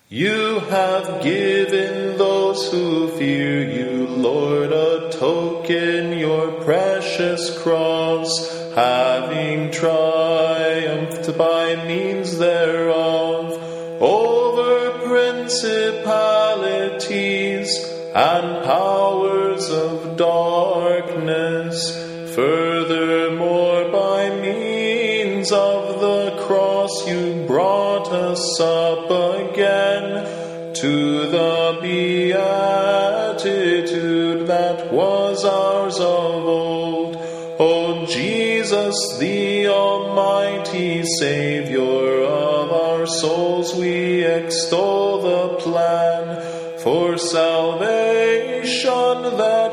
You have given those who fear you, Lord, a token, your precious cross, having triumphed by means thereof over principalities and powers of darkness. Furthermore, by means of the cross you brought us up again to the beatitude that was ours of old. O Jesus, the Almighty Saviour of our souls, we extol the plan for salvation that